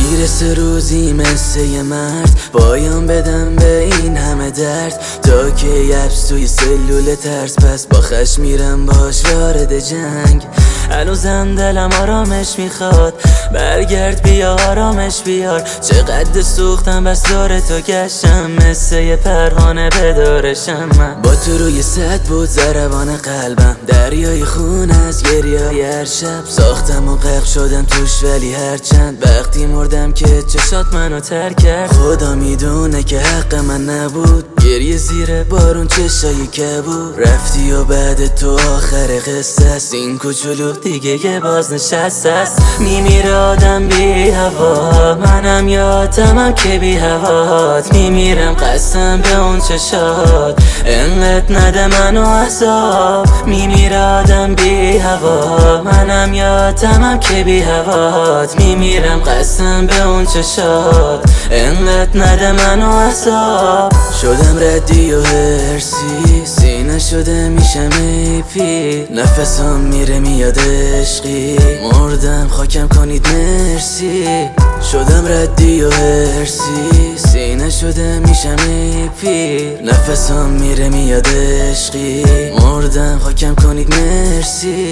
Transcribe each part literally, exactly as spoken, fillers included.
میرسه روزی مثل یه مرد پایان بدم به این همه درد، تا که یبس توی سلول ترس، پس با خشم میرم باش وارد جنگ. هنوزم دلم آرامش میخواد، برگرد بیا آرامش بیار. چقدر سوختم بس دور تو گشتم، مثل یه پروانه بدارشم. من با تو روی سد بود ضربان قلبم، دریای خون از گریه های هر شب. ساختم و غرق شدم توش ولی هرچند وقتی مردم که چشات منو ترک کرد. خدا میدونه که حق من نبود، گریه زیر بارون چشای کبود. رفتی و بعد تو آخر قصه است، این کوچولو دیگه یه بازنشست است. میمیره آدم بی هوا، منم یادمم که بی هوات. میمیرم قسم به اون چشات، انقدر نده منو عذاب. میمیره آدم بی هوا، منم یادمم که بی هوات. میمیرم قسم به اون چشات، انقدر نده منو عذاب. شدم ردی و هرسی، سینه شده میشم ای پیر. نفسم میره میاد عشقی، مردم خاکم کنید مرسی. شدم ردی و هرسی، سینه شده میشم ای پیر. نفسم میره میاد عشقی، مردم خاکم کنید مرسی.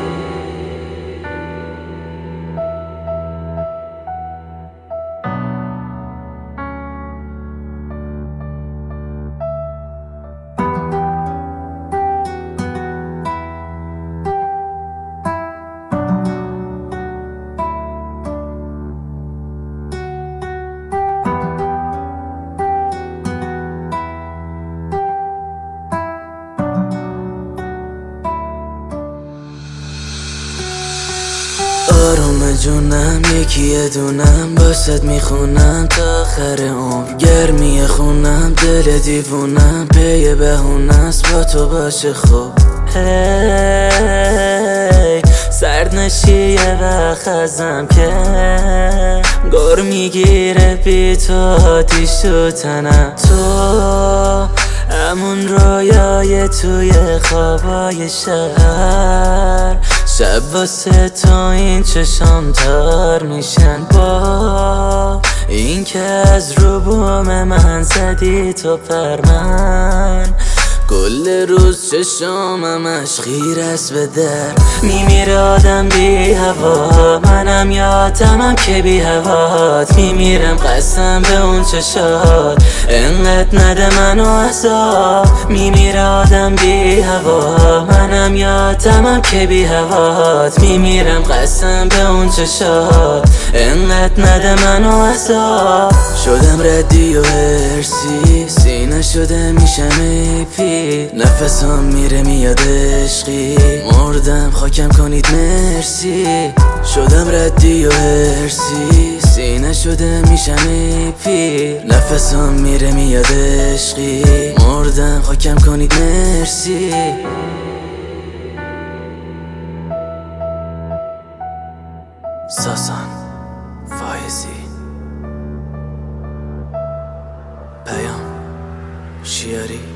آروم جونم یکیه دونم، باست میخونم تا آخر عمر. گرمی خونم دل دیوونم، پی بهونست با تو باشه خوب. هی سرد نشی یه وقت ازم که گر میگیره بی تو آتیش تو تنم. تو همون رویای توی خوابای شهر، شب واسه تو این چشام تار میشن. با این که از رو بوم من زدی تو پر من، کل روز چشامم خیر است به در. میمیره آدم بی هوا، منم یادمم که بی هوات. میمیرم قسم به اون چشات، انقدر نده منو عذاب. میمیره آدم بی هوا، منم یادمم که بی هوات. میمیرم قسم به اون چشات، انقدر نده منو عذاب. شدم ردی و هرسی، سینه شده میشم ای پیر. نفسم میره میاد عشقی، مردم خاکم کنید مرسی. شدم ردی و هرسی، سینه شده میشم ای پیر. نفسم میره میاد عشقی، مردم خاکم کنید مرسی. ساسان فایزی، پیام شیاری.